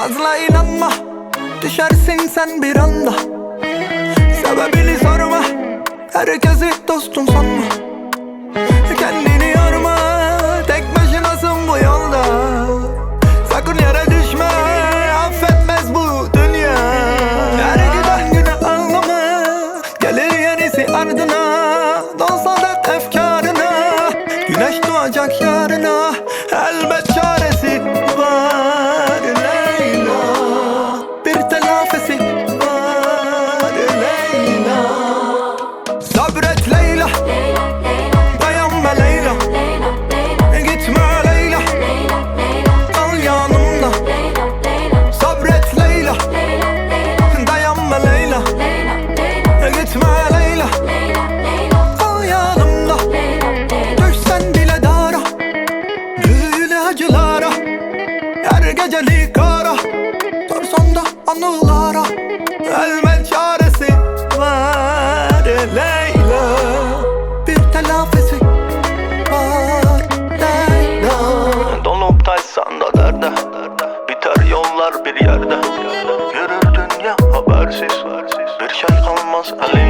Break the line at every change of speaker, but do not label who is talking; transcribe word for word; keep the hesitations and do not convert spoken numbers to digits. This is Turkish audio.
Fazla inanma, düşersin sen bir anda. Sebebini sorma, herkesi dostun sanma. Kendini yorma, tek başınasın bu yolda. Sakın yere düşme, affetmez bu dünya. Her giden güne ağlama, gelir yenisi ardına. Dolsa da efkarına, güneş doğacak yarına. Elbet çaresi var Leyla, bir telafisi var Leyla. Sabret Leyla, dayanma Leyla, gitme Leyla, kal yanımda. Sabret Leyla, dayanma Leyla, gitme Leyla, kal yanımda. Düşsen bile dara, büyülü acılara, her geceli kara. Sorsan da anılara, elbet çaresi var Leyla, bir telafisi var Leyla.
Dolup taşsan da derde, biter yollar bir yerde. Yürür dünya habersiz, bir şey kalmaz elimde.